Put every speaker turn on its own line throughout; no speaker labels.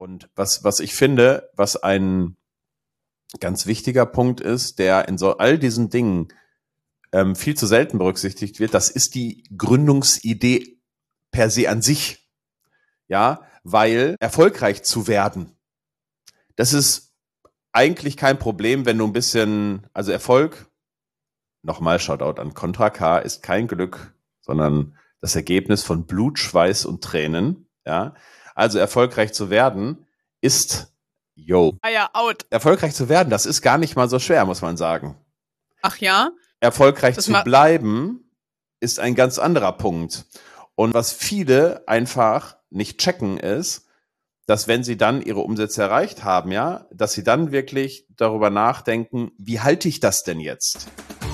Und was ich finde, was ein ganz wichtiger Punkt ist, der in so all diesen Dingen viel zu selten berücksichtigt wird, das ist die Gründungsidee per se an sich. Ja, weil erfolgreich zu werden, das ist eigentlich kein Problem, wenn du ein bisschen, also Erfolg, nochmal Shoutout an Contra K, ist kein Glück, sondern das Ergebnis von Blut, Schweiß und Tränen. Ja, also erfolgreich zu werden ist, erfolgreich zu werden, das ist gar nicht mal so schwer, muss man sagen.
Ach ja?
Erfolgreich zu bleiben ist ein ganz anderer Punkt. Und was viele einfach nicht checken ist, dass wenn sie dann ihre Umsätze erreicht haben, ja, dass sie dann wirklich darüber nachdenken, wie halte ich das denn jetzt?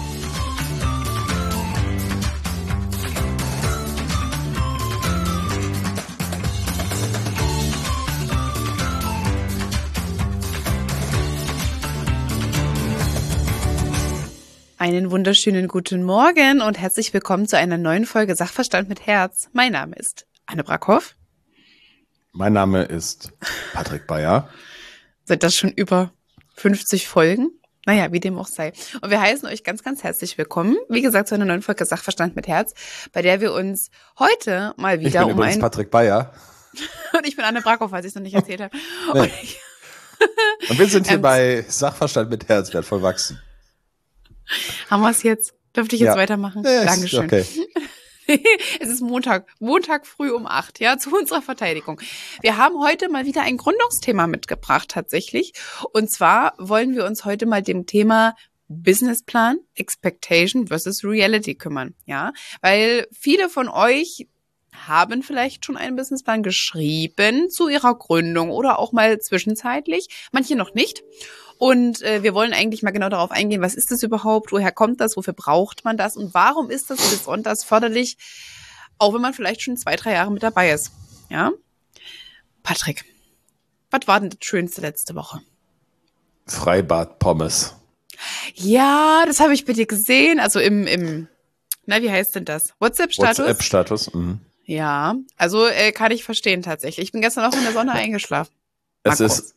Einen wunderschönen guten Morgen und herzlich willkommen zu einer neuen Folge Sachverstand mit Herz. Mein Name ist Anne Brackhoff.
Mein Name ist Patrick Bayer.
Sind das schon über 50 Folgen? Naja, wie dem auch sei. Und wir heißen euch ganz, ganz herzlich willkommen, wie gesagt, zu einer neuen Folge Sachverstand mit Herz, bei der wir uns heute mal wieder
ich bin übrigens Patrick Bayer.
Und ich bin Anne Brackhoff, falls ich es noch nicht erzählt habe.
Nee. Und wir sind hier bei Sachverstand mit Herz, wertvoll wachsen.
Haben wir es jetzt? Dürfte ich jetzt weitermachen? Dankeschön.
Okay.
Es ist Montag früh um 8, ja, zu unserer Verteidigung. Wir haben heute mal wieder ein Gründungsthema mitgebracht, tatsächlich. Und zwar wollen wir uns heute mal dem Thema Businessplan, Expectation versus Reality kümmern, ja. Weil viele von euch haben vielleicht schon einen Businessplan geschrieben zu ihrer Gründung oder auch mal zwischenzeitlich, manche noch nicht. Und wir wollen eigentlich mal genau darauf eingehen, was ist das überhaupt, woher kommt das, wofür braucht man das und warum ist das besonders förderlich, auch wenn man vielleicht schon 2-3 Jahre mit dabei ist. Ja, Patrick, was war denn das Schönste letzte Woche?
Freibad Pommes.
Ja, das habe ich bei dir gesehen, also im wie heißt denn das? WhatsApp-Status?
WhatsApp-Status, mhm.
Ja, also kann ich verstehen tatsächlich. Ich bin gestern auch in der Sonne eingeschlafen.
Es ist...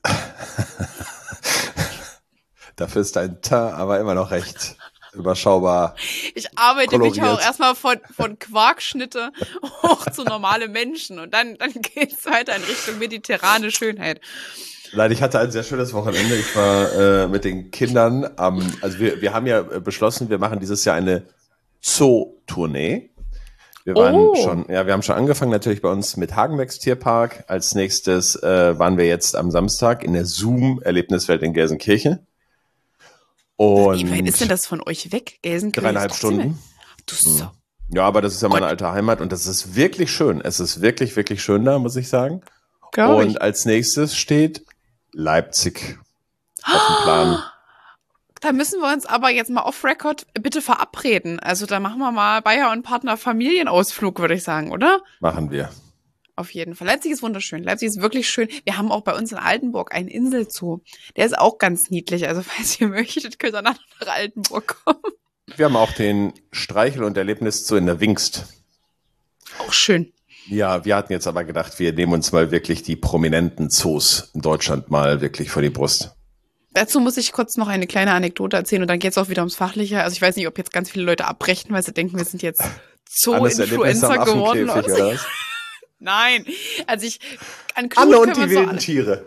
Dafür ist dein Teint aber immer noch recht überschaubar.
Ich arbeite
koloriert.
mich auch erstmal von Quarkschnitte hoch zu normale Menschen und dann geht's weiter in Richtung mediterrane Schönheit.
Nein, ich hatte ein sehr schönes Wochenende. Ich war mit den Kindern also wir haben ja beschlossen, wir machen dieses Jahr eine Zoo-Tournee. Wir haben schon angefangen natürlich bei uns mit Hagenbecks Tierpark. Als nächstes waren wir jetzt am Samstag in der Zoom-Erlebniswelt in Gelsenkirchen. Und
wie weit ist denn das von euch weg, Gelsenkirchen?
3,5 Stunden.
Du so.
Ja, aber das ist ja meine alte Heimat und das ist wirklich schön. Es ist wirklich, wirklich schön da, muss ich sagen. Und als nächstes steht Leipzig auf dem Plan.
Da müssen wir uns aber jetzt mal off-Record bitte verabreden. Also da machen wir mal Bayer und Partner Familienausflug, würde ich sagen, oder?
Machen wir.
Auf jeden Fall. Leipzig ist wunderschön. Leipzig ist wirklich schön. Wir haben auch bei uns in Altenburg einen Inselzoo. Der ist auch ganz niedlich. Also falls ihr möchtet, könnt ihr nach Altenburg kommen.
Wir haben auch den Streichel- und Erlebniszoo in der Wingst.
Auch schön.
Ja, wir hatten jetzt aber gedacht, wir nehmen uns mal wirklich die prominenten Zoos in Deutschland mal wirklich vor die Brust.
Dazu muss ich kurz noch eine kleine Anekdote erzählen und dann geht es auch wieder ums Fachliche. Also ich weiß nicht, ob jetzt ganz viele Leute abbrechen, weil sie denken, wir sind jetzt Zoo-Influencer geworden. Oder was? Nein, also an Knut
Anne und die wilden Tiere.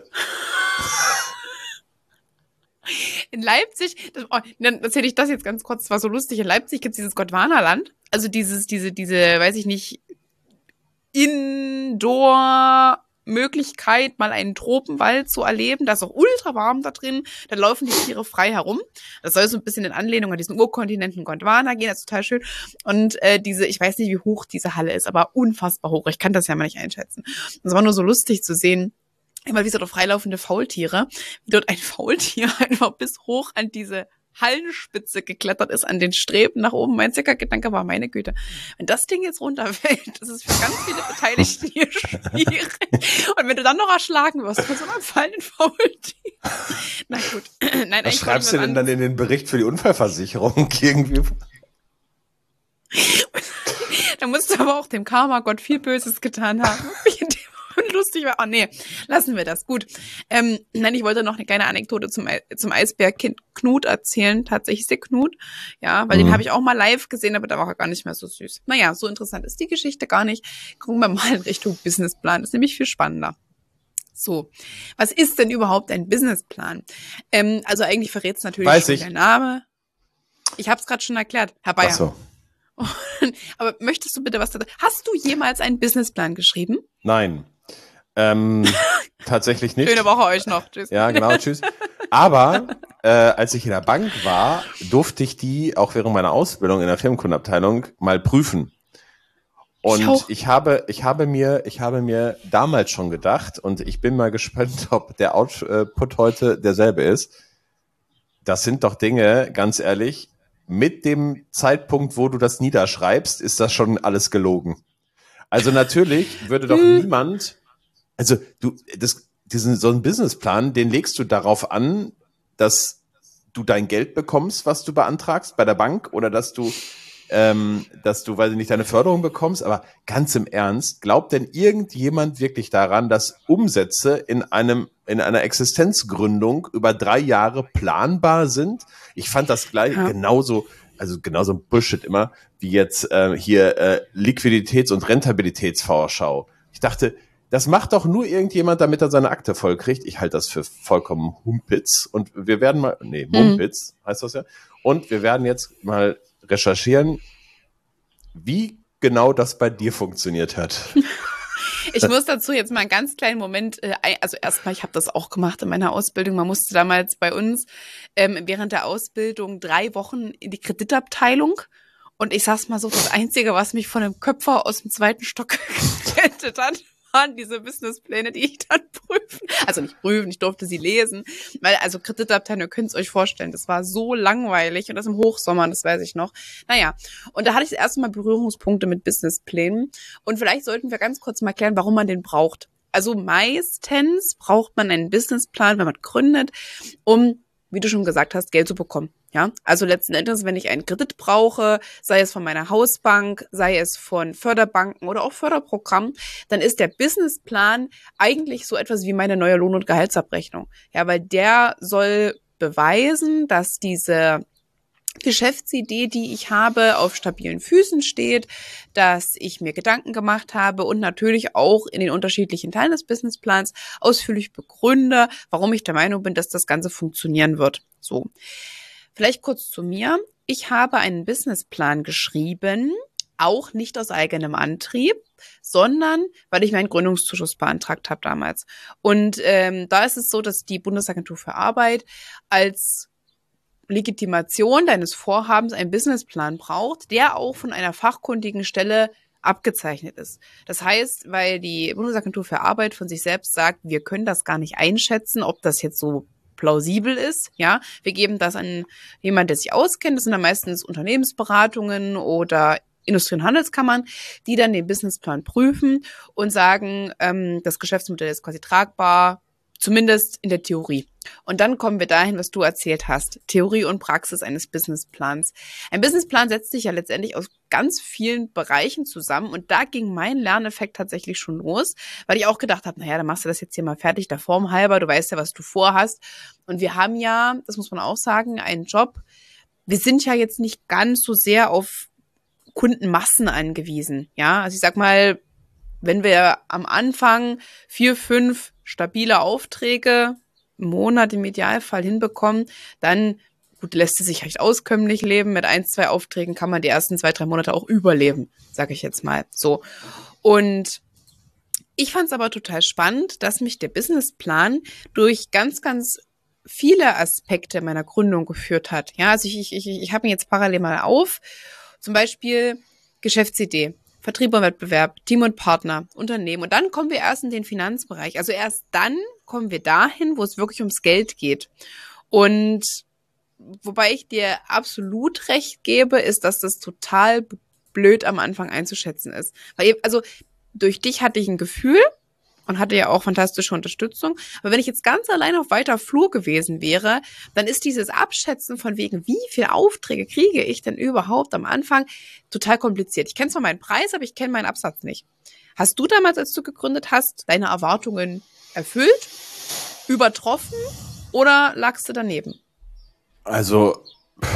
In Leipzig, dann erzähle ich das jetzt ganz kurz, das war so lustig, in Leipzig gibt es dieses Gondwanaland, also diese, weiß ich nicht, Indoor-Möglichkeit, mal einen Tropenwald zu erleben, da ist auch ultra warm da drin, da laufen die Tiere frei herum, das soll so ein bisschen in Anlehnung an diesen Urkontinenten Gondwana gehen, das ist total schön und ich weiß nicht, wie hoch diese Halle ist, aber unfassbar hoch, ich kann das ja mal nicht einschätzen. Und es war nur so lustig zu sehen, immer wie so freilaufende Faultiere, wie dort ein Faultier einfach bis hoch an diese Hallenspitze geklettert ist, an den Streben nach oben. Mein Gedanke war, meine Güte, wenn das Ding jetzt runterfällt, das ist für ganz viele Beteiligten hier schwierig. Und wenn du dann noch erschlagen wirst von so einem fallenden Faultier. Na gut. Nein,
was schreibst du denn dann in den Bericht für die Unfallversicherung irgendwie?
Da musst du aber auch dem Karma-Gott viel Böses getan haben. und lustig war. Oh nee, lassen wir das. Gut. Nein, ich wollte noch eine kleine Anekdote zum Eisbärkind Knut erzählen. Tatsächlich der Knut. Ja, weil den habe ich auch mal live gesehen, aber da war er gar nicht mehr so süß. Naja, so interessant ist die Geschichte gar nicht. Gucken wir mal in Richtung Businessplan. Das ist nämlich viel spannender. So, was ist denn überhaupt ein Businessplan? Also eigentlich verrät es natürlich schon der Name. Ich habe es gerade schon erklärt, Herr Bayer.
Ach so.
Aber möchtest du bitte was dazu? Hast du jemals einen Businessplan geschrieben?
Nein. Tatsächlich nicht.
Schöne Woche euch noch. Tschüss.
Ja, genau, tschüss. Aber als ich in der Bank war, durfte ich die auch während meiner Ausbildung in der Firmenkundenabteilung mal prüfen. Und ich habe mir damals schon gedacht, und ich bin mal gespannt, ob der Output heute derselbe ist. Das sind doch Dinge, ganz ehrlich, mit dem Zeitpunkt, wo du das niederschreibst, ist das schon alles gelogen. Also natürlich würde doch niemand, also so einen Businessplan, den legst du darauf an, dass du dein Geld bekommst, was du beantragst bei der Bank, oder dass du, weiß ich nicht, deine Förderung bekommst. Aber ganz im Ernst, glaubt denn irgendjemand wirklich daran, dass Umsätze in einer Existenzgründung über 3 Jahre planbar sind? Ich fand das gleich genauso ein Bullshit immer, wie jetzt hier Liquiditäts- und Rentabilitätsvorschau. Ich dachte, das macht doch nur irgendjemand, damit er seine Akte voll kriegt. Ich halte das für vollkommen Humpitz. Und wir werden mal, Mumpitz heißt das ja. Und wir werden jetzt mal recherchieren, wie genau das bei dir funktioniert hat.
Ich muss dazu jetzt mal einen ganz kleinen Moment, also erstmal, ich habe das auch gemacht in meiner Ausbildung. Man musste damals bei uns während der Ausbildung 3 Wochen in die Kreditabteilung. Und ich sag's mal so, das Einzige, was mich von einem Köpfer aus dem 2. Stock gerettet hat, waren diese Businesspläne, die ich dann nicht prüfen, ich durfte sie lesen, weil also Kreditabteilung, ihr könnt es euch vorstellen, das war so langweilig und das im Hochsommer, das weiß ich noch. Naja, und da hatte ich das erste Mal Berührungspunkte mit Businessplänen und vielleicht sollten wir ganz kurz mal klären, warum man den braucht. Also meistens braucht man einen Businessplan, wenn man gründet, um, wie du schon gesagt hast, Geld zu bekommen. Ja, also letzten Endes, wenn ich einen Kredit brauche, sei es von meiner Hausbank, sei es von Förderbanken oder auch Förderprogrammen, dann ist der Businessplan eigentlich so etwas wie meine neue Lohn- und Gehaltsabrechnung. Ja, weil der soll beweisen, dass diese Geschäftsidee, die ich habe, auf stabilen Füßen steht, dass ich mir Gedanken gemacht habe und natürlich auch in den unterschiedlichen Teilen des Businessplans ausführlich begründe, warum ich der Meinung bin, dass das Ganze funktionieren wird. So. Vielleicht kurz zu mir. Ich habe einen Businessplan geschrieben, auch nicht aus eigenem Antrieb, sondern weil ich meinen Gründungszuschuss beantragt habe damals. Und da ist es so, dass die Bundesagentur für Arbeit als Legitimation deines Vorhabens einen Businessplan braucht, der auch von einer fachkundigen Stelle abgezeichnet ist. Das heißt, weil die Bundesagentur für Arbeit von sich selbst sagt, wir können das gar nicht einschätzen, ob das jetzt so plausibel ist, ja. Wir geben das an jemanden, der sich auskennt. Das sind dann meistens Unternehmensberatungen oder Industrie- und Handelskammern, die dann den Businessplan prüfen und sagen, das Geschäftsmodell ist quasi tragbar, zumindest in der Theorie. Und dann kommen wir dahin, was du erzählt hast. Theorie und Praxis eines Businessplans. Ein Businessplan setzt sich ja letztendlich aus ganz vielen Bereichen zusammen. Und da ging mein Lerneffekt tatsächlich schon los, weil ich auch gedacht habe, naja, dann machst du das jetzt hier mal fertig, der Form halber. Du weißt ja, was du vorhast. Und wir haben ja, das muss man auch sagen, einen Job. Wir sind ja jetzt nicht ganz so sehr auf Kundenmassen angewiesen. Ja, also ich sag mal, wenn wir am Anfang 4, 5 stabile Aufträge im Monat im Idealfall hinbekommen, dann gut, lässt es sich recht auskömmlich leben. Mit 1, 2 Aufträgen kann man die ersten 2, 3 Monate auch überleben, sage ich jetzt mal so. Und ich fand es aber total spannend, dass mich der Businessplan durch ganz, ganz viele Aspekte meiner Gründung geführt hat. Ja, also ich habe ihn jetzt parallel mal auf. Zum Beispiel Geschäftsidee, Vertrieb und Wettbewerb, Team und Partner, Unternehmen. Und dann kommen wir erst in den Finanzbereich. Also erst dann kommen wir dahin, wo es wirklich ums Geld geht. Und wobei ich dir absolut recht gebe, ist, dass das total blöd am Anfang einzuschätzen ist. Weil, also durch dich hatte ich ein Gefühl und hatte ja auch fantastische Unterstützung. Aber wenn ich jetzt ganz allein auf weiter Flur gewesen wäre, dann ist dieses Abschätzen von wegen, wie viele Aufträge kriege ich denn überhaupt am Anfang, total kompliziert. Ich kenne zwar meinen Preis, aber ich kenne meinen Absatz nicht. Hast du damals, als du gegründet hast, deine Erwartungen erfüllt, übertroffen oder lagst du daneben?
Also,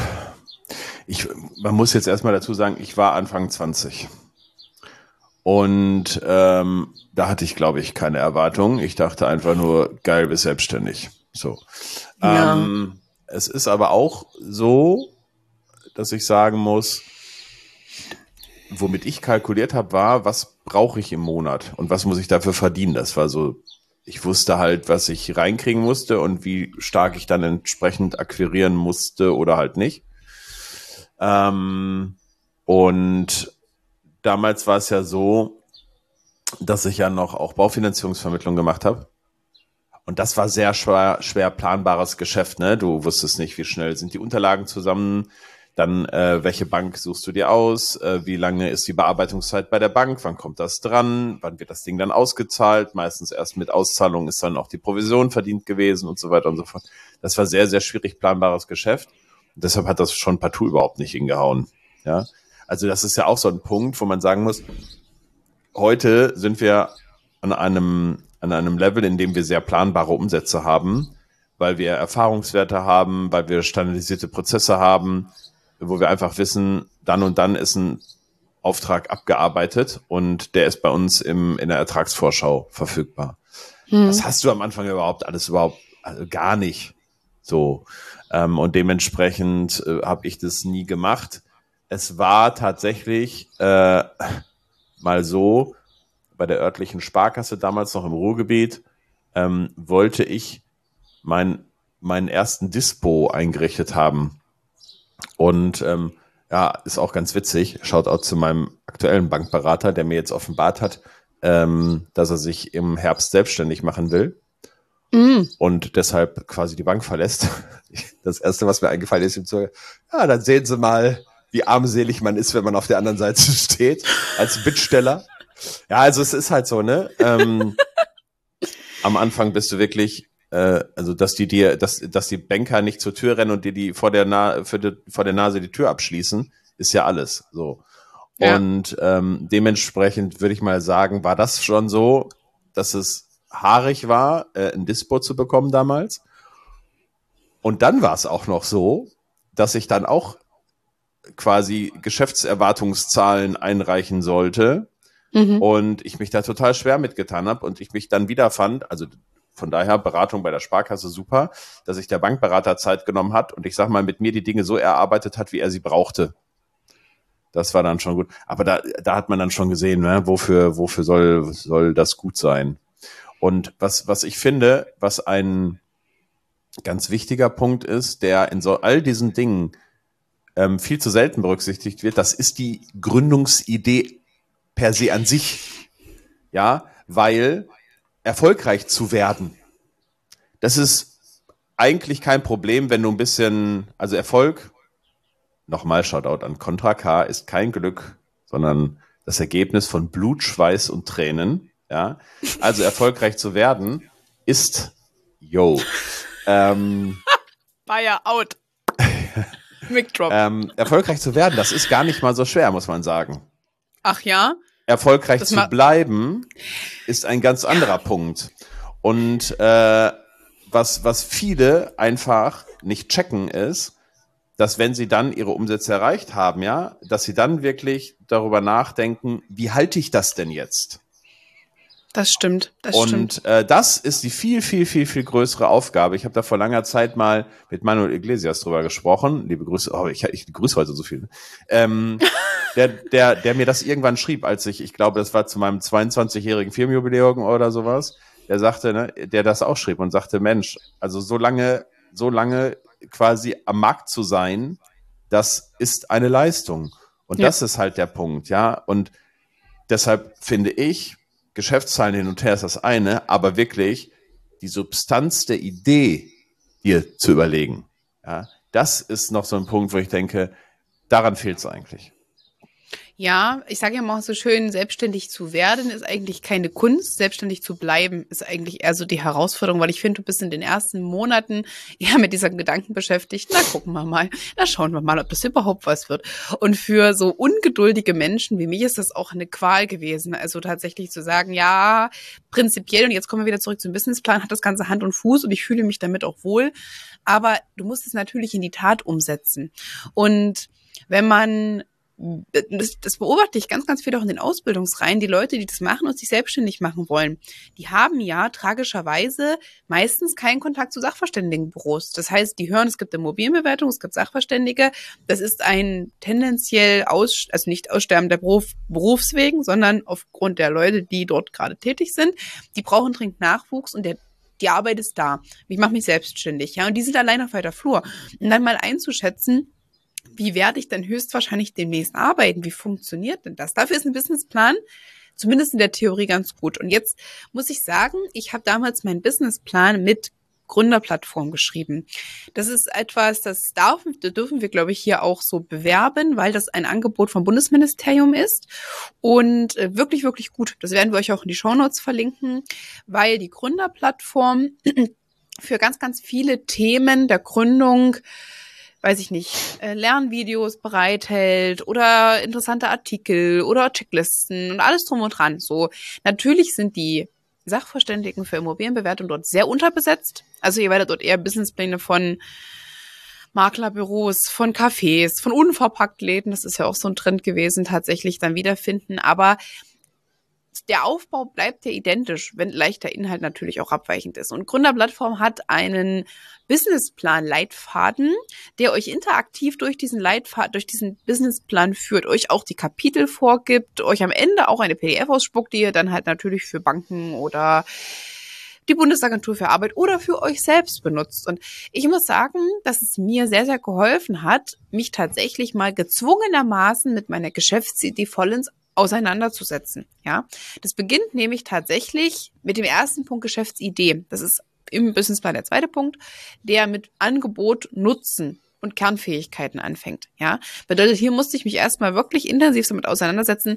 man muss jetzt erstmal dazu sagen, ich war Anfang 20. Und da hatte ich, glaube ich, keine Erwartungen. Ich dachte einfach nur, geil, bist selbstständig. So.
Ja.
Es ist aber auch so, dass ich sagen muss, womit ich kalkuliert habe, war, was brauche ich im Monat und was muss ich dafür verdienen. Das war so, ich wusste halt, was ich reinkriegen musste und wie stark ich dann entsprechend akquirieren musste oder halt nicht. Und damals war es ja so, dass ich ja noch auch Baufinanzierungsvermittlung gemacht habe. Und das war sehr schwer planbares Geschäft, ne? Du wusstest nicht, wie schnell sind die Unterlagen zusammen, dann welche Bank suchst du dir aus, wie lange ist die Bearbeitungszeit bei der Bank, wann kommt das dran, wann wird das Ding dann ausgezahlt, meistens erst mit Auszahlung ist dann auch die Provision verdient gewesen und so weiter und so fort. Das war sehr, sehr schwierig planbares Geschäft. Und deshalb hat das schon partout überhaupt nicht hingehauen. Ja? Also das ist ja auch so ein Punkt, wo man sagen muss, heute sind wir an einem Level, in dem wir sehr planbare Umsätze haben, weil wir Erfahrungswerte haben, weil wir standardisierte Prozesse haben, wo wir einfach wissen, dann und dann ist ein Auftrag abgearbeitet und der ist bei uns in der Ertragsvorschau verfügbar. Das hast du am Anfang also gar nicht so. Und dementsprechend habe ich das nie gemacht. Es war tatsächlich mal so, bei der örtlichen Sparkasse, damals noch im Ruhrgebiet, wollte ich meinen ersten Dispo eingerichtet haben. Und ja, ist auch ganz witzig. Shoutout zu meinem aktuellen Bankberater, der mir jetzt offenbart hat, dass er sich im Herbst selbstständig machen will und deshalb quasi die Bank verlässt. Das Erste, was mir eingefallen ist, ihm zu sagen, ja, dann sehen Sie mal, wie armselig man ist, wenn man auf der anderen Seite steht, als Bittsteller. Ja, also es ist halt so, ne? Am Anfang bist du wirklich, also dass die Banker nicht zur Tür rennen und dir die vor der Nase die Tür abschließen, ist ja alles so. Ja. Und dementsprechend würde ich mal sagen, war das schon so, dass es haarig war, ein Dispo zu bekommen damals. Und dann war es auch noch so, dass ich dann auch quasi Geschäftserwartungszahlen einreichen sollte. Und ich mich da total schwer mitgetan habe und ich mich dann wiederfand, also von daher Beratung bei der Sparkasse super, dass sich der Bankberater Zeit genommen hat und ich sag mal, mit mir die Dinge so erarbeitet hat, wie er sie brauchte. Das war dann schon gut. Aber da hat man dann schon gesehen, ne, wofür soll das gut sein. Und was ich finde, was ein ganz wichtiger Punkt ist, der in so all diesen Dingen viel zu selten berücksichtigt wird, das ist die Gründungsidee per se an sich, ja, weil erfolgreich zu werden, das ist eigentlich kein Problem, wenn du ein bisschen, also Erfolg, nochmal Shoutout an Contra K, ist kein Glück, sondern das Ergebnis von Blut, Schweiß und Tränen, ja, also erfolgreich zu werden ist,
Bayer out. Mic drop.
Erfolgreich zu werden, das ist gar nicht mal so schwer, muss man sagen.
Ach ja?
Erfolgreich zu bleiben ist ein ganz anderer Punkt. Und was viele einfach nicht checken ist, dass wenn sie dann ihre Umsätze erreicht haben, ja, dass sie dann wirklich darüber nachdenken, wie halte ich das denn jetzt?
Das stimmt,
Und das ist die viel, viel, viel, viel größere Aufgabe. Ich habe da vor langer Zeit mal mit Manuel Iglesias drüber gesprochen. Liebe Grüße, ich grüße heute so viel. Der mir das irgendwann schrieb, als ich glaube, das war zu meinem 22-jährigen Firmenjubiläum oder sowas. Der sagte, ne, der das auch schrieb und sagte, Mensch, also so lange quasi am Markt zu sein, das ist eine Leistung. Und das ist halt der Punkt, ja. Und deshalb finde ich, Geschäftszahlen hin und her ist das eine, aber wirklich die Substanz der Idee dir zu überlegen. Ja, das ist noch so ein Punkt, wo ich denke, daran fehlt es eigentlich.
Ja, ich sage ja mal so schön, selbstständig zu werden ist eigentlich keine Kunst. Selbstständig zu bleiben ist eigentlich eher so die Herausforderung, weil ich finde, du bist in den ersten Monaten ja mit diesem Gedanken beschäftigt. Na, gucken wir mal. Na, schauen wir mal, ob das überhaupt was wird. Und für so ungeduldige Menschen wie mich ist das auch eine Qual gewesen. Also tatsächlich zu sagen, ja, prinzipiell, und jetzt kommen wir wieder zurück zum Businessplan, hat das Ganze Hand und Fuß und ich fühle mich damit auch wohl. Aber du musst es natürlich in die Tat umsetzen. Und wenn man das beobachte ich ganz, ganz viel auch in den Ausbildungsreihen. Die Leute, die das machen und sich selbstständig machen wollen, die haben ja tragischerweise meistens keinen Kontakt zu Sachverständigenbüros. Das heißt, die hören, es gibt Immobilienbewertung, es gibt Sachverständige. Das ist ein tendenziell also nicht aussterbender Berufswegen, sondern aufgrund der Leute, die dort gerade tätig sind. Die brauchen dringend Nachwuchs und die Arbeit ist da. Ich mache mich selbstständig, ja, und die sind allein auf weiter Flur. Und dann mal einzuschätzen, wie werde ich denn höchstwahrscheinlich demnächst arbeiten? Wie funktioniert denn das? Dafür ist ein Businessplan zumindest in der Theorie ganz gut. Und jetzt muss ich sagen, ich habe damals meinen Businessplan mit Gründerplattform geschrieben. Das ist etwas, das dürfen wir, glaube ich, hier auch so bewerben, weil das ein Angebot vom Bundesministerium ist und wirklich, wirklich gut. Das werden wir euch auch in die Shownotes verlinken, weil die Gründerplattform für ganz, ganz viele Themen der Gründung, weiß ich nicht, Lernvideos bereithält oder interessante Artikel oder Checklisten und alles drum und dran. So, natürlich sind die Sachverständigen für Immobilienbewertung dort sehr unterbesetzt. Also ihr werdet dort eher Businesspläne von Maklerbüros, von Cafés, von Unverpacktläden, das ist ja auch so ein Trend gewesen, tatsächlich dann wiederfinden. Aber der Aufbau bleibt ja identisch, wenn leichter Inhalt natürlich auch abweichend ist. Und Gründerplattform hat einen Businessplan-Leitfaden, der euch interaktiv durch diesen Businessplan führt, euch auch die Kapitel vorgibt, euch am Ende auch eine PDF ausspuckt, die ihr dann halt natürlich für Banken oder die Bundesagentur für Arbeit oder für euch selbst benutzt. Und ich muss sagen, dass es mir sehr, sehr geholfen hat, mich tatsächlich mal gezwungenermaßen mit meiner Geschäftsidee vollends auseinanderzusetzen. Ja, das beginnt nämlich tatsächlich mit dem ersten Punkt Geschäftsidee. Das ist im Businessplan der zweite Punkt, der mit Angebot, Nutzen und Kernfähigkeiten anfängt. Ja, bedeutet, hier musste ich mich erstmal wirklich intensiv damit auseinandersetzen,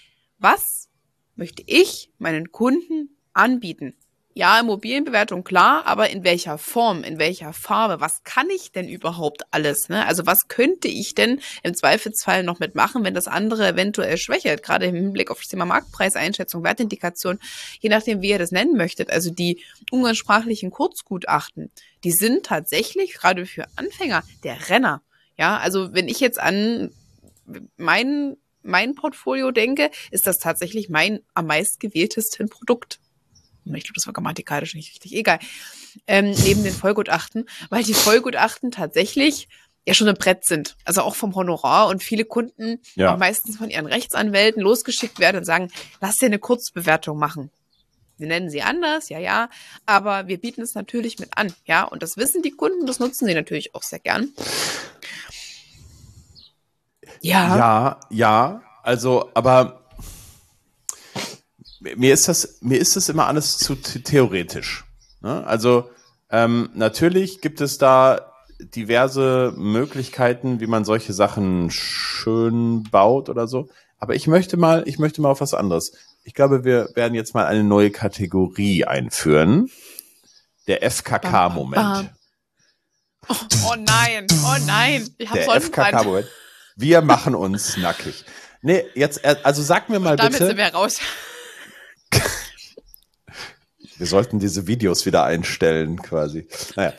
was möchte ich meinen Kunden anbieten? Ja, Immobilienbewertung, klar, aber in welcher Form, in welcher Farbe, was kann ich denn überhaupt alles? Ne? Also was könnte ich denn im Zweifelsfall noch mitmachen, wenn das andere eventuell schwächelt, gerade im Hinblick auf das Thema Marktpreiseinschätzung, Wertindikation, je nachdem, wie ihr das nennen möchtet. Also die umgangssprachlichen Kurzgutachten, die sind tatsächlich gerade für Anfänger der Renner. Ja, also wenn ich jetzt an mein Portfolio denke, ist das tatsächlich mein am meist gewähltesten Produkt. Ich glaube, das war grammatikalisch nicht richtig, egal, neben den Vollgutachten, weil die Vollgutachten tatsächlich ja schon ein Brett sind, also auch vom Honorar und viele Kunden auch meistens von ihren Rechtsanwälten losgeschickt werden und sagen, lass dir eine Kurzbewertung machen. Wir nennen sie anders, ja, aber wir bieten es natürlich mit an, ja, und das wissen die Kunden, das nutzen sie natürlich auch sehr gern.
Ja, also, aber mir ist das immer alles zu theoretisch. Ne? Also natürlich gibt es da diverse Möglichkeiten, wie man solche Sachen schön baut oder so. Aber ich möchte mal auf was anderes. Ich glaube, wir werden jetzt mal eine neue Kategorie einführen. Der FKK-Moment.
Oh nein. Ich hab
Der FKK-Moment. Wir machen uns nackig. Nee, jetzt, also sag mir mal
damit
bitte.
Sind wir raus.
Wir sollten diese Videos wieder einstellen, quasi. Naja.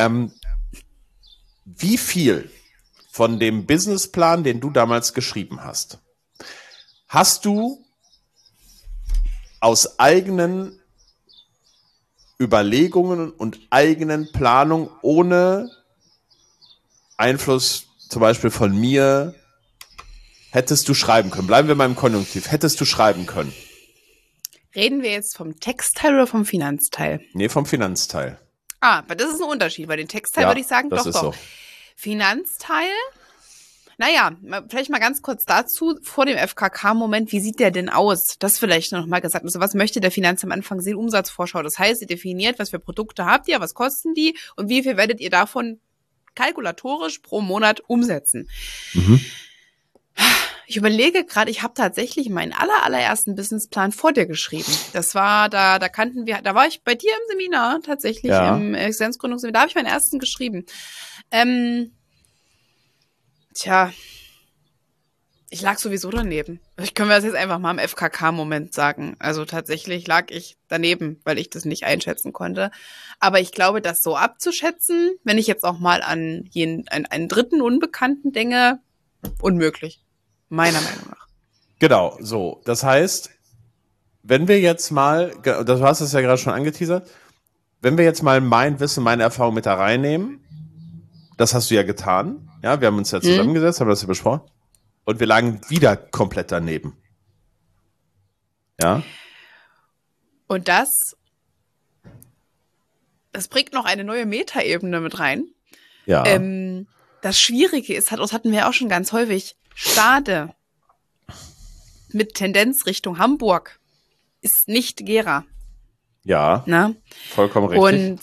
Wie viel von dem Businessplan, den du damals geschrieben hast, hast du aus eigenen Überlegungen und eigenen Planung ohne Einfluss zum Beispiel von mir hättest du schreiben können? Bleiben wir mal im Konjunktiv. Hättest du schreiben können?
Reden wir jetzt vom Textteil oder vom Finanzteil?
Nee, vom Finanzteil.
Aber das ist ein Unterschied. Bei den Textteil würde ich sagen, doch.
So.
Finanzteil, naja, vielleicht mal ganz kurz dazu, vor dem FKK-Moment, wie sieht der denn aus? Das vielleicht noch mal gesagt. Also was möchte der Finanz am Anfang sehen? Umsatzvorschau. Das heißt, ihr definiert, was für Produkte habt ihr, was kosten die und wie viel werdet ihr davon kalkulatorisch pro Monat umsetzen. Ich überlege gerade, ich habe tatsächlich meinen allerersten Businessplan vor dir geschrieben. Das war, da kannten wir, da war ich bei dir im Seminar, tatsächlich
Ja.
im Existenzgründungsseminar, da habe ich meinen ersten geschrieben. Tja, ich lag sowieso daneben. Ich können wir das jetzt einfach mal im FKK-Moment sagen. Also tatsächlich lag ich daneben, weil ich das nicht einschätzen konnte. Aber ich glaube, das so abzuschätzen, wenn ich jetzt auch mal an einen dritten Unbekannten denke, unmöglich. Meiner Meinung nach.
Genau, so. Das heißt, wenn wir jetzt mal, du hast es ja gerade schon angeteasert, wenn wir jetzt mal mein Wissen, meine Erfahrung mit da reinnehmen, das hast du ja getan. Ja, wir haben uns ja zusammengesetzt, haben das ja besprochen. Und wir lagen wieder komplett daneben. Ja.
Und das bringt noch eine neue Metaebene mit rein.
Ja.
Das Schwierige ist, das hatten wir auch schon ganz häufig, Stade mit Tendenz Richtung Hamburg ist nicht Gera.
Ja.
Na?
Vollkommen richtig.
Und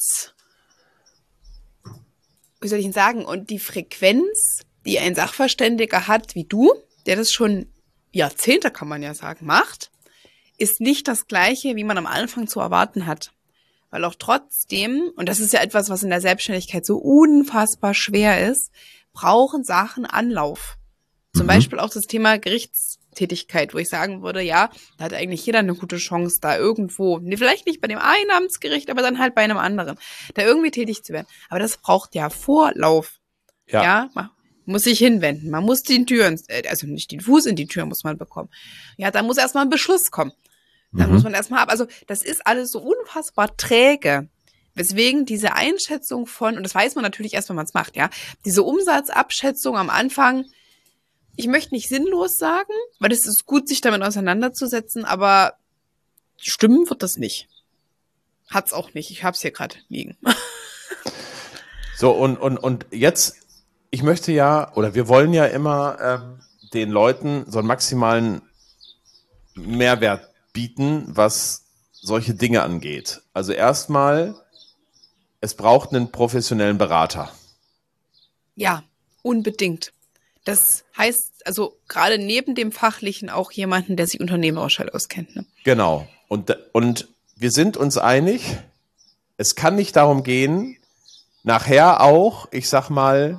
wie soll ich Ihnen sagen? Und die Frequenz, die ein Sachverständiger hat, wie du, der das schon Jahrzehnte, kann man ja sagen, macht, ist nicht das Gleiche, wie man am Anfang zu erwarten hat. Weil auch trotzdem, und das ist ja etwas, was in der Selbstständigkeit so unfassbar schwer ist, brauchen Sachen Anlauf. Zum Beispiel auch das Thema Gerichtstätigkeit, wo ich sagen würde, ja, da hat eigentlich jeder eine gute Chance, da irgendwo, vielleicht nicht bei dem einen Amtsgericht, aber dann halt bei einem anderen, da irgendwie tätig zu werden. Aber das braucht ja Vorlauf. Ja, man muss sich hinwenden, man muss die Türen, also nicht den Fuß in die Tür muss man bekommen. Ja, da muss erstmal ein Beschluss kommen. Dann muss man erstmal also das ist alles so unfassbar träge. Weswegen diese Einschätzung von, und das weiß man natürlich erst, wenn man es macht, ja, diese Umsatzabschätzung am Anfang, ich möchte nicht sinnlos sagen, weil es ist gut, sich damit auseinanderzusetzen, aber stimmen wird das nicht. Hat's auch nicht. Ich hab's hier gerade liegen.
So, und jetzt, ich möchte ja, oder wir wollen ja immer den Leuten so einen maximalen Mehrwert bieten, was solche Dinge angeht. Also erstmal, es braucht einen professionellen Berater.
Ja, unbedingt. Das heißt, also gerade neben dem Fachlichen auch jemanden, der sich unternehmerisch halt auskennt. Ne?
Genau. Und wir sind uns einig, es kann nicht darum gehen, nachher auch, ich sag mal,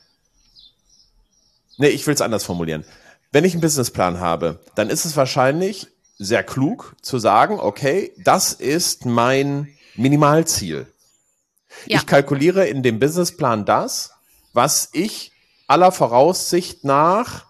ich will es anders formulieren. Wenn ich einen Businessplan habe, dann ist es wahrscheinlich sehr klug zu sagen, okay, das ist mein Minimalziel. Ja. Ich kalkuliere in dem Businessplan das, was ich aller Voraussicht nach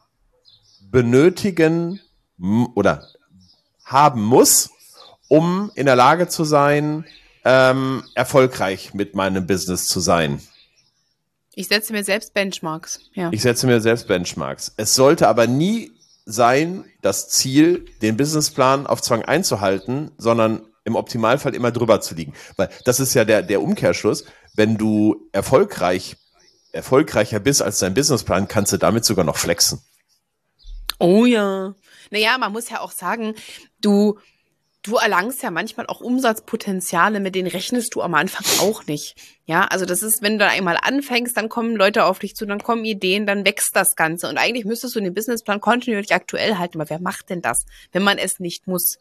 benötigen oder haben muss, um in der Lage zu sein, erfolgreich mit meinem Business zu sein.
Ich setze mir selbst Benchmarks. Ja.
Ich setze mir selbst Benchmarks. Es sollte aber nie sein, das Ziel, den Businessplan auf Zwang einzuhalten, sondern im Optimalfall immer drüber zu liegen. Weil das ist ja der Umkehrschluss. Wenn du erfolgreicher bist als dein Businessplan, kannst du damit sogar noch flexen.
Oh ja. Naja, man muss ja auch sagen, du erlangst ja manchmal auch Umsatzpotenziale, mit denen rechnest du am Anfang auch nicht. Ja, also das ist, wenn du dann einmal anfängst, dann kommen Leute auf dich zu, dann kommen Ideen, dann wächst das Ganze. Und eigentlich müsstest du den Businessplan kontinuierlich aktuell halten. Aber wer macht denn das, wenn man es nicht muss?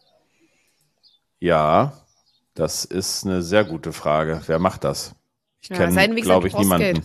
Ja, das ist eine sehr gute Frage. Wer macht das? Ich kenne, glaube ich, niemanden. Geld.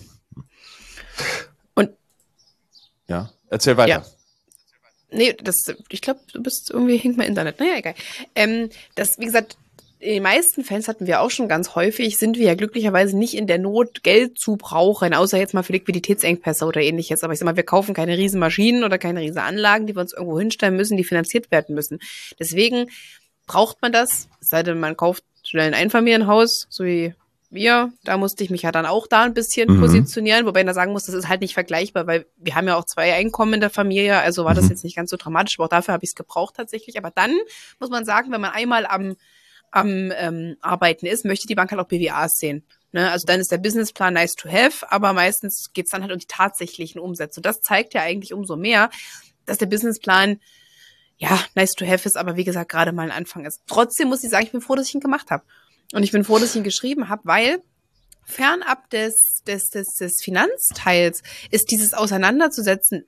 Und
ja, erzähl weiter.
Ja. Nee, ich glaube, du bist irgendwie, hinkt mein Internet. Naja, egal. Wie gesagt, in den meisten Fällen hatten wir auch schon ganz häufig, sind wir ja glücklicherweise nicht in der Not, Geld zu brauchen, außer jetzt mal für Liquiditätsengpässe oder ähnliches. Aber ich sag mal, wir kaufen keine riesen Maschinen oder keine riesen Anlagen, die wir uns irgendwo hinstellen müssen, die finanziert werden müssen. Deswegen braucht man das, es sei denn, man kauft schnell ein Einfamilienhaus, so wie wir, da musste ich mich ja dann auch da ein bisschen positionieren, wobei ich da sagen muss, das ist halt nicht vergleichbar, weil wir haben ja auch 2 Einkommen in der Familie, also war das jetzt nicht ganz so dramatisch, aber auch dafür habe ich es gebraucht tatsächlich. Aber dann muss man sagen, wenn man einmal am Arbeiten ist, möchte die Bank halt auch BWAs sehen. Ne? Also dann ist der Businessplan nice to have, aber meistens geht's dann halt um die tatsächlichen Umsätze. Und das zeigt ja eigentlich umso mehr, dass der Businessplan ja nice to have ist, aber wie gesagt, gerade mal ein Anfang ist. Trotzdem muss ich sagen, ich bin froh, dass ich ihn gemacht habe. Und ich bin froh, dass ich ihn geschrieben habe, weil fernab des Finanzteils ist dieses Auseinanderzusetzen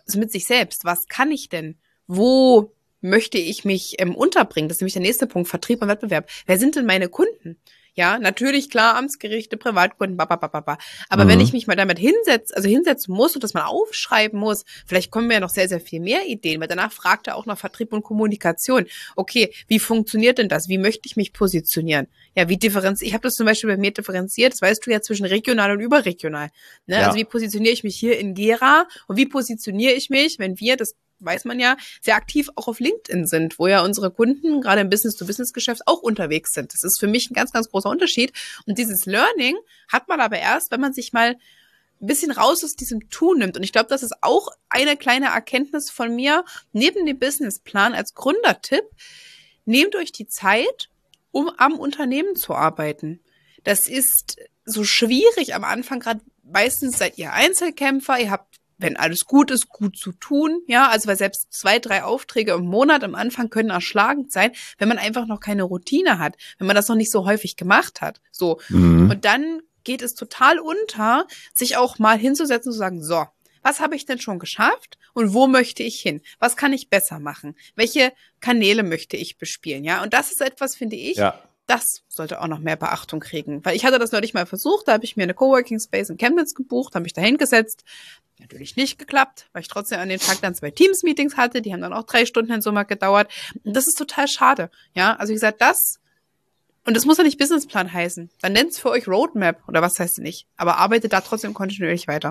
also mit sich selbst, was kann ich denn? Wo möchte ich mich unterbringen? Das ist nämlich der nächste Punkt, Vertrieb und Wettbewerb. Wer sind denn meine Kunden? Ja, natürlich, klar, Amtsgerichte, Privatkunden, babababa. Aber wenn ich mich mal damit hinsetzen muss und das mal aufschreiben muss, vielleicht kommen mir ja noch sehr, sehr viel mehr Ideen, weil danach fragt er auch nach Vertrieb und Kommunikation. Okay, wie funktioniert denn das? Wie möchte ich mich positionieren? Ja, ich habe das zum Beispiel bei mir differenziert, das weißt du ja, zwischen regional und überregional. Ne?
Ja.
Also wie positioniere ich mich hier in Gera und wie positioniere ich mich, wenn wir, das weiß man ja, sehr aktiv auch auf LinkedIn sind, wo ja unsere Kunden gerade im Business-to-Business-Geschäft auch unterwegs sind. Das ist für mich ein ganz, ganz großer Unterschied. Und dieses Learning hat man aber erst, wenn man sich mal ein bisschen raus aus diesem Tun nimmt. Und ich glaube, das ist auch eine kleine Erkenntnis von mir, neben dem Businessplan als Gründertipp. Nehmt euch die Zeit, um am Unternehmen zu arbeiten. Das ist so schwierig am Anfang, gerade meistens seid ihr Einzelkämpfer, ihr habt, wenn alles gut ist, gut zu tun, ja, also weil selbst 2, 3 Aufträge im Monat am Anfang können erschlagend sein, wenn man einfach noch keine Routine hat, wenn man das noch nicht so häufig gemacht hat, so. Und dann geht es total unter, sich auch mal hinzusetzen und zu sagen, so, was habe ich denn schon geschafft und wo möchte ich hin? Was kann ich besser machen? Welche Kanäle möchte ich bespielen, ja? Und das ist etwas, finde ich, das sollte auch noch mehr Beachtung kriegen. Weil ich hatte das neulich mal versucht, da habe ich mir eine Coworking Space in Chemnitz gebucht, habe mich da hingesetzt. Natürlich nicht geklappt, weil ich trotzdem an dem Tag dann 2 Teams-Meetings hatte, die haben dann auch 3 Stunden in Summe gedauert. Und das ist total schade. Ja, also wie gesagt, und das muss ja nicht Businessplan heißen. Dann nennt's für euch Roadmap oder was heißt nicht. Aber arbeitet da trotzdem kontinuierlich weiter.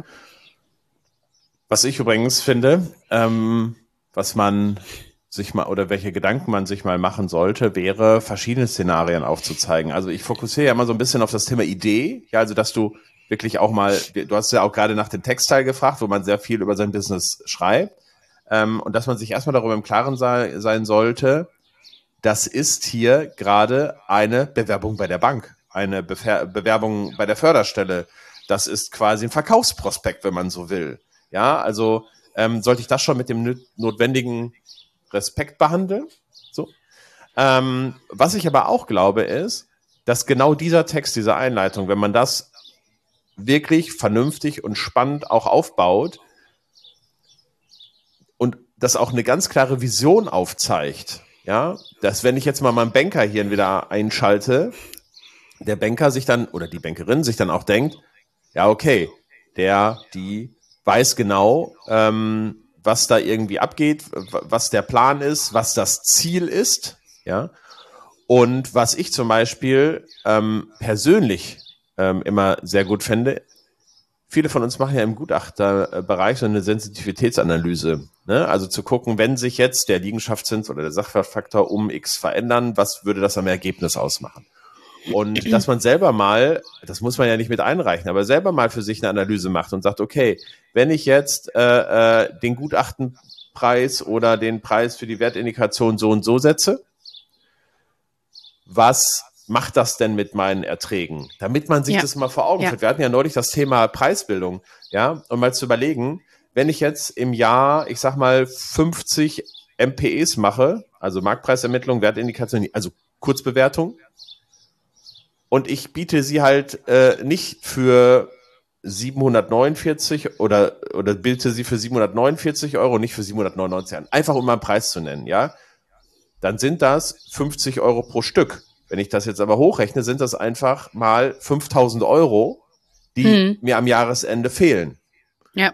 Was ich übrigens finde, was man sich mal oder welche Gedanken man sich mal machen sollte, wäre, verschiedene Szenarien aufzuzeigen. Also ich fokussiere ja immer so ein bisschen auf das Thema Idee, ja, also dass du wirklich auch mal, du hast ja auch gerade nach dem Textteil gefragt, wo man sehr viel über sein Business schreibt, und dass man sich erstmal darüber im Klaren sein sollte, das ist hier gerade eine Bewerbung bei der Bank, eine Bewerbung bei der Förderstelle. Das ist quasi ein Verkaufsprospekt, wenn man so will. Ja, also sollte ich das schon mit dem notwendigen Respekt behandeln. So. Was ich aber auch glaube, ist, dass genau dieser Text, diese Einleitung, wenn man das wirklich vernünftig und spannend auch aufbaut und das auch eine ganz klare Vision aufzeigt, ja, dass wenn ich jetzt mal meinen Banker hier wieder einschalte, der Banker sich dann oder die Bankerin sich dann auch denkt, ja, okay, die weiß genau, was da irgendwie abgeht, was der Plan ist, was das Ziel ist, ja. Und was ich zum Beispiel persönlich immer sehr gut fände, viele von uns machen ja im Gutachterbereich so eine Sensitivitätsanalyse, ne? Also zu gucken, wenn sich jetzt der Liegenschaftszins oder der Sachwertfaktor um X verändern, was würde das am Ergebnis ausmachen? Und dass man selber mal, das muss man ja nicht mit einreichen, aber selber mal für sich eine Analyse macht und sagt, okay, wenn ich jetzt den Gutachtenpreis oder den Preis für die Wertindikation so und so setze, was macht das denn mit meinen Erträgen? Damit man sich das mal vor Augen führt. Wir hatten ja neulich das Thema Preisbildung, ja, und mal zu überlegen, wenn ich jetzt im Jahr, ich sag mal, 50 MPEs mache, also Marktpreisermittlung, Wertindikation, also Kurzbewertung, und ich biete sie halt nicht für 749 oder biete sie für 749 €, nicht für 799 an. Einfach um mal einen Preis zu nennen, ja. Dann sind das 50 € pro Stück. Wenn ich das jetzt aber hochrechne, sind das einfach mal 5.000 €, die mir am Jahresende fehlen.
Ja.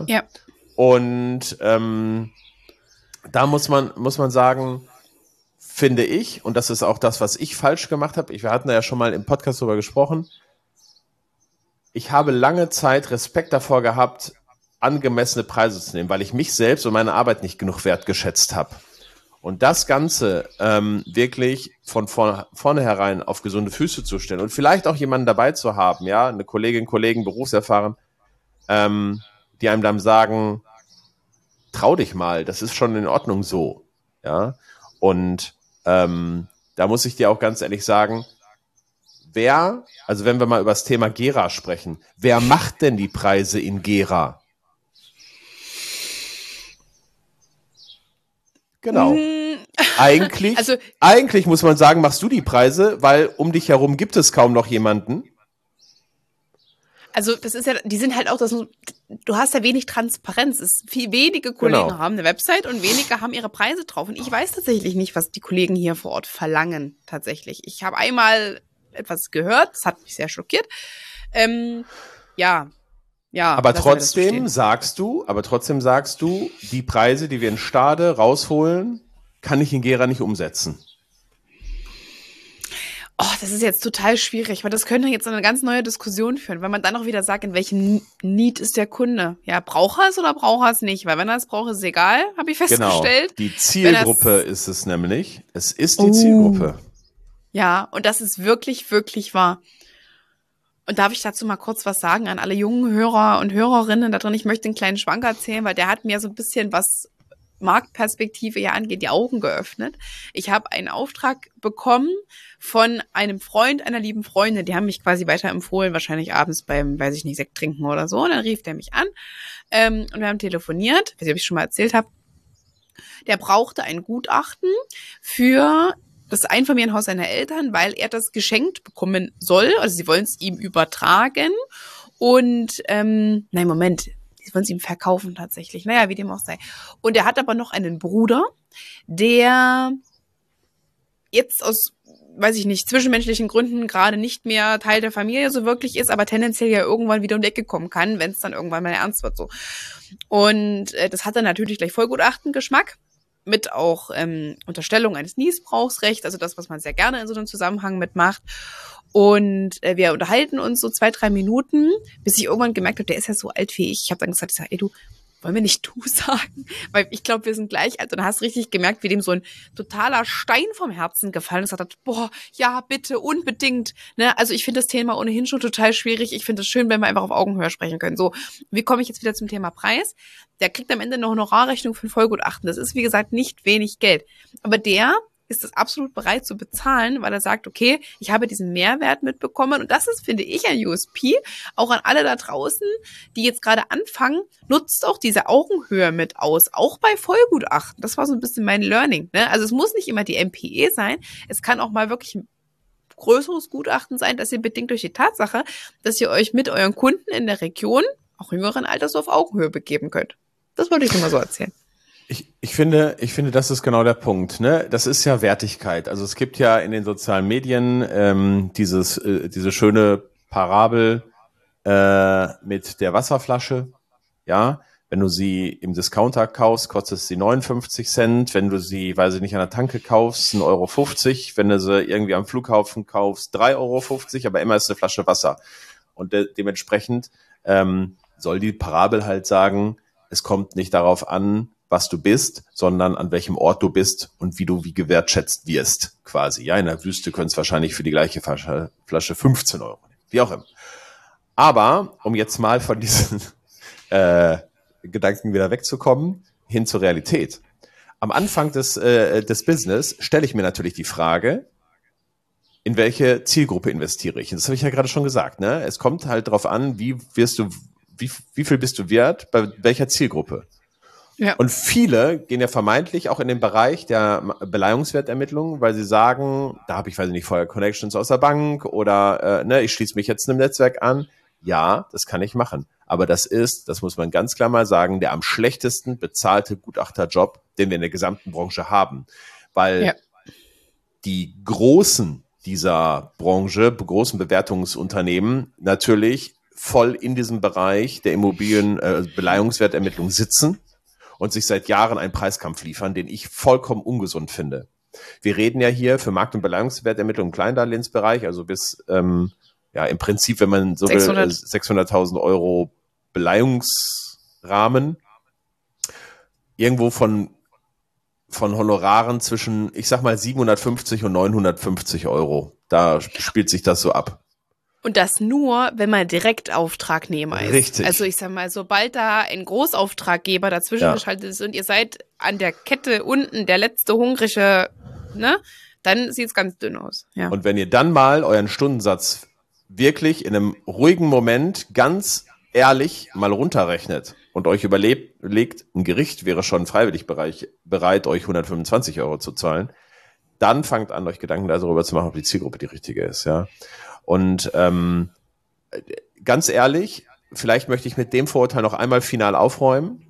Und da muss man sagen, finde ich, und das ist auch das, was ich falsch gemacht habe, wir hatten ja schon mal im Podcast darüber gesprochen, ich habe lange Zeit Respekt davor gehabt, angemessene Preise zu nehmen, weil ich mich selbst und meine Arbeit nicht genug wertgeschätzt habe. Und das Ganze wirklich von vornherein auf gesunde Füße zu stellen und vielleicht auch jemanden dabei zu haben, ja, eine Kollegin, Kollegen, berufserfahren, die einem dann sagen, trau dich mal, das ist schon in Ordnung so, ja. Und da muss ich dir auch ganz ehrlich sagen, also wenn wir mal über das Thema Gera sprechen, wer macht denn die Preise in Gera? Genau. Eigentlich muss man sagen, machst du die Preise, weil um dich herum gibt es kaum noch jemanden.
Also das ist ja, die sind halt auch, du hast ja wenig Transparenz. Wenige Kollegen haben eine Website und wenige haben ihre Preise drauf. Und ich weiß tatsächlich nicht, was die Kollegen hier vor Ort verlangen, tatsächlich. Ich habe einmal etwas gehört, das hat mich sehr schockiert. Ja.
Aber trotzdem sagst du, die Preise, die wir in Stade rausholen, kann ich in Gera nicht umsetzen.
Oh, das ist jetzt total schwierig, weil das könnte jetzt eine ganz neue Diskussion führen, weil man dann auch wieder sagt, in welchem Need ist der Kunde? Ja, braucht er es oder braucht er es nicht? Weil wenn er es braucht, ist es egal, habe ich festgestellt.
Genau, die Zielgruppe ist es nämlich. Es ist die Zielgruppe.
Ja, und das ist wirklich, wirklich wahr. Und darf ich dazu mal kurz was sagen an alle jungen Hörer und Hörerinnen da drin? Ich möchte einen kleinen Schwank erzählen, weil der hat mir so ein bisschen was Marktperspektive ja angeht, die Augen geöffnet. Ich habe einen Auftrag bekommen von einem Freund, einer lieben Freundin. Die haben mich quasi weiterempfohlen, wahrscheinlich abends beim, weiß ich nicht, Sekt trinken oder so. Und dann rief der mich an und wir haben telefoniert, weiß nicht, ob ich schon mal erzählt habe. Der brauchte ein Gutachten für das Einfamilienhaus seiner Eltern, weil er das geschenkt bekommen soll. Also sie wollen es ihm übertragen. Und, sie wollen es ihm verkaufen tatsächlich. Naja, wie dem auch sei. Und er hat aber noch einen Bruder, der jetzt aus, weiß ich nicht, zwischenmenschlichen Gründen gerade nicht mehr Teil der Familie so wirklich ist, aber tendenziell ja irgendwann wieder um die Ecke kommen kann, wenn es dann irgendwann mal ernst wird so. Und das hat dann natürlich gleich Vollgutachtengeschmack. Mit auch Unterstellung eines Niesbrauchsrechts, also das, was man sehr gerne in so einem Zusammenhang mitmacht. Und wir unterhalten uns so 2-3 Minuten, bis ich irgendwann gemerkt habe, der ist ja so alt wie ich. Ich habe dann gesagt, ey du, wollen wir nicht du sagen? Weil ich glaube, wir sind gleich alt. Und dann hast du richtig gemerkt, wie dem so ein totaler Stein vom Herzen gefallen ist. Und gesagt hat, boah, ja, bitte, unbedingt. Ne? Also ich finde das Thema ohnehin schon total schwierig. Ich finde es schön, wenn wir einfach auf Augenhöhe sprechen können. So, wie komme ich jetzt wieder zum Thema Preis? Der kriegt am Ende noch eine Honorarrechnung für ein Vollgutachten. Das ist, wie gesagt, nicht wenig Geld. Aber der ist das absolut bereit zu bezahlen, weil er sagt, okay, ich habe diesen Mehrwert mitbekommen. Und das ist, finde ich, ein USP, auch an alle da draußen, die jetzt gerade anfangen, nutzt auch diese Augenhöhe mit aus, auch bei Vollgutachten. Das war so ein bisschen mein Learning. Ne? Also es muss nicht immer die MPE sein, es kann auch mal wirklich ein größeres Gutachten sein, dass ihr bedingt durch die Tatsache, dass ihr euch mit euren Kunden in der Region, auch jüngeren Alters, auf Augenhöhe begeben könnt. Das wollte ich nur mal so erzählen.
Ich finde, das ist genau der Punkt. Ne? Das ist ja Wertigkeit. Also es gibt ja in den sozialen Medien diese schöne Parabel mit der Wasserflasche. Ja, wenn du sie im Discounter kaufst, kostet sie 59 Cent. Wenn du sie, weiß ich nicht, an der Tanke kaufst, 1,50 Euro. Wenn du sie irgendwie am Flughafen kaufst, 3,50 Euro. Aber immer ist eine Flasche Wasser. Und dementsprechend soll die Parabel halt sagen, es kommt nicht darauf an, was du bist, sondern an welchem Ort du bist und wie du wie gewertschätzt wirst, quasi. Ja, in der Wüste können es wahrscheinlich für die gleiche Flasche 15 Euro nehmen, wie auch immer. Aber, um jetzt mal von diesen Gedanken wieder wegzukommen, hin zur Realität. Am Anfang des Business stelle ich mir natürlich die Frage, in welche Zielgruppe investiere ich? Und das habe ich ja gerade schon gesagt. Ne? Es kommt halt darauf an, wie viel bist du wert, bei welcher Zielgruppe? Ja. Und viele gehen ja vermeintlich auch in den Bereich der Beleihungswertermittlung, weil sie sagen, da habe ich, weiß ich nicht, vorher Connections aus der Bank oder ich schließe mich jetzt einem Netzwerk an. Ja, das kann ich machen. Aber das muss man ganz klar mal sagen, der am schlechtesten bezahlte Gutachterjob, den wir in der gesamten Branche haben. Weil die Großen dieser Branche, großen Bewertungsunternehmen natürlich voll in diesem Bereich der Immobilien-Beleihungswertermittlung sitzen und sich seit Jahren einen Preiskampf liefern, den ich vollkommen ungesund finde. Wir reden ja hier für Markt- und Beleihungswertermittlung im Kleindarlehensbereich, also bis im Prinzip, wenn man so will, 600.000 Euro Beleihungsrahmen, irgendwo von Honoraren zwischen, ich sag mal, 750 und 950 Euro. Da spielt sich das so ab.
Und das nur, wenn man Direktauftragnehmer ist.
Richtig.
Also ich sag mal, sobald da ein Großauftraggeber dazwischen geschaltet ist und ihr seid an der Kette unten der letzte Hungrige, ne, dann sieht's ganz dünn aus. Ja.
Und wenn ihr dann mal euren Stundensatz wirklich in einem ruhigen Moment ganz ehrlich mal runterrechnet und euch überlegt, ein Gericht wäre schon freiwillig bereit, euch 125 Euro zu zahlen, dann fangt an, euch Gedanken darüber zu machen, ob die Zielgruppe die richtige ist, ja. Und ganz ehrlich, vielleicht möchte ich mit dem Vorurteil noch einmal final aufräumen.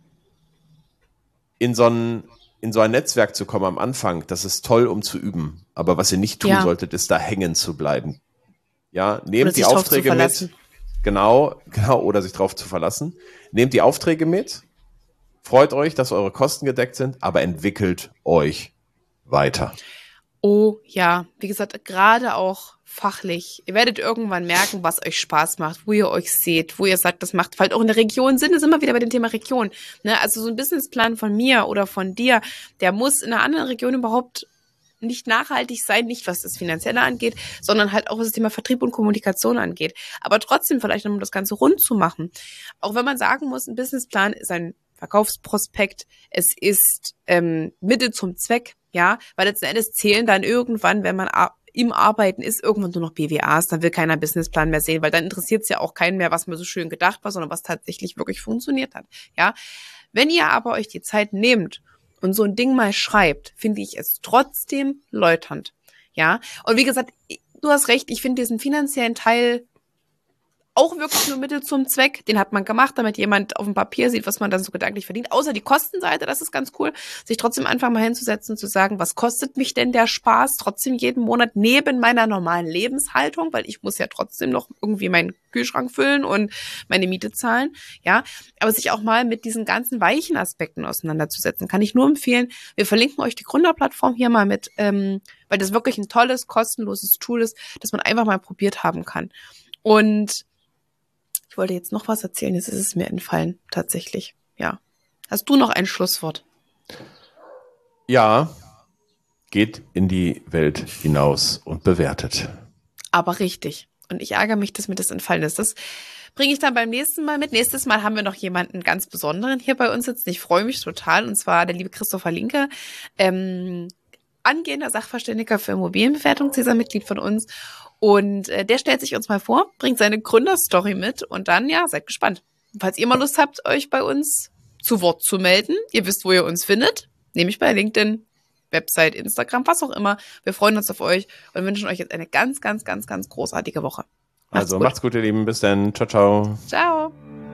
In so ein Netzwerk zu kommen am Anfang, das ist toll, um zu üben. Aber was ihr nicht tun solltet, ist da hängen zu bleiben. Ja, nehmt die Aufträge mit. Genau, oder sich drauf zu verlassen. Nehmt die Aufträge mit. Freut euch, dass eure Kosten gedeckt sind, aber entwickelt euch weiter.
Oh ja, wie gesagt, gerade auch fachlich. Ihr werdet irgendwann merken, was euch Spaß macht, wo ihr euch seht, wo ihr sagt, das macht halt auch in der Region Sinn. Das ist immer wieder bei dem Thema Region. Ne? Also so ein Businessplan von mir oder von dir, der muss in einer anderen Region überhaupt nicht nachhaltig sein, nicht was das Finanzielle angeht, sondern halt auch was das Thema Vertrieb und Kommunikation angeht. Aber trotzdem vielleicht, um das Ganze rund zu machen. Auch wenn man sagen muss, ein Businessplan ist ein Verkaufsprospekt, es ist Mittel zum Zweck, ja, weil letzten Endes zählen dann irgendwann, wenn man im Arbeiten ist, irgendwann nur noch BWAs, dann will keiner Businessplan mehr sehen, weil dann interessiert es ja auch keinen mehr, was mir so schön gedacht war, sondern was tatsächlich wirklich funktioniert hat, ja. Wenn ihr aber euch die Zeit nehmt und so ein Ding mal schreibt, finde ich es trotzdem läuternd, ja. Und wie gesagt, du hast recht, ich finde diesen finanziellen Teil auch wirklich nur Mittel zum Zweck. Den hat man gemacht, damit jemand auf dem Papier sieht, was man dann so gedanklich verdient. Außer die Kostenseite, das ist ganz cool, sich trotzdem einfach mal hinzusetzen und zu sagen, was kostet mich denn der Spaß trotzdem jeden Monat neben meiner normalen Lebenshaltung, weil ich muss ja trotzdem noch irgendwie meinen Kühlschrank füllen und meine Miete zahlen, ja. Aber sich auch mal mit diesen ganzen weichen Aspekten auseinanderzusetzen, kann ich nur empfehlen. Wir verlinken euch die Gründerplattform hier mal mit, weil das wirklich ein tolles, kostenloses Tool ist, das man einfach mal probiert haben kann. Und ich wollte jetzt noch was erzählen, jetzt ist es mir entfallen, tatsächlich. Ja. Hast du noch ein Schlusswort?
Ja, geht in die Welt hinaus und bewertet.
Aber richtig. Und ich ärgere mich, dass mir das entfallen ist. Das bringe ich dann beim nächsten Mal mit. Nächstes Mal haben wir noch jemanden ganz Besonderen hier bei uns sitzen. Ich freue mich total. Und zwar der liebe Christopher Linke, angehender Sachverständiger für Immobilienbewertung, CESA-Mitglied von uns. Und der stellt sich uns mal vor, bringt seine Gründerstory mit und dann, ja, seid gespannt. Falls ihr mal Lust habt, euch bei uns zu Wort zu melden, ihr wisst, wo ihr uns findet, nämlich bei LinkedIn, Website, Instagram, was auch immer. Wir freuen uns auf euch und wünschen euch jetzt eine ganz, ganz, ganz, ganz großartige Woche.
Macht's gut, ihr Lieben. Bis dann. Ciao, ciao.
Ciao.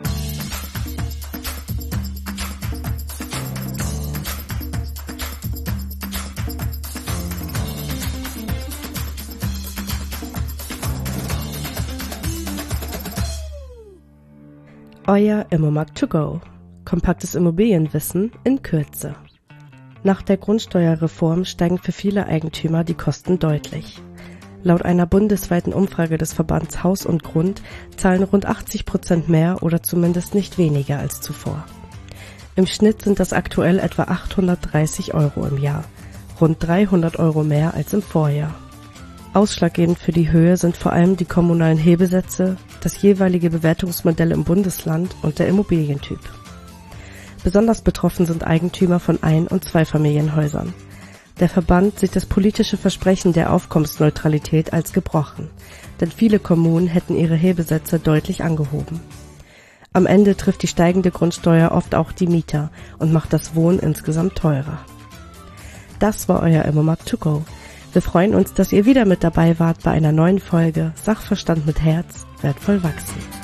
Euer Immomarkt to go. Kompaktes Immobilienwissen in Kürze. Nach der Grundsteuerreform steigen für viele Eigentümer die Kosten deutlich. Laut einer bundesweiten Umfrage des Verbands Haus und Grund zahlen rund 80% mehr oder zumindest nicht weniger als zuvor. Im Schnitt sind das aktuell etwa 830 € im Jahr, rund 300 € mehr als im Vorjahr. Ausschlaggebend für die Höhe sind vor allem die kommunalen Hebesätze, das jeweilige Bewertungsmodell im Bundesland und der Immobilientyp. Besonders betroffen sind Eigentümer von Ein- und Zweifamilienhäusern. Der Verband sieht das politische Versprechen der Aufkommensneutralität als gebrochen, denn viele Kommunen hätten ihre Hebesätze deutlich angehoben. Am Ende trifft die steigende Grundsteuer oft auch die Mieter und macht das Wohnen insgesamt teurer. Das war euer Immomarkt to go. Wir freuen uns, dass ihr wieder mit dabei wart bei einer neuen Folge Sachverstand mit Herz, wertvoll wachsen.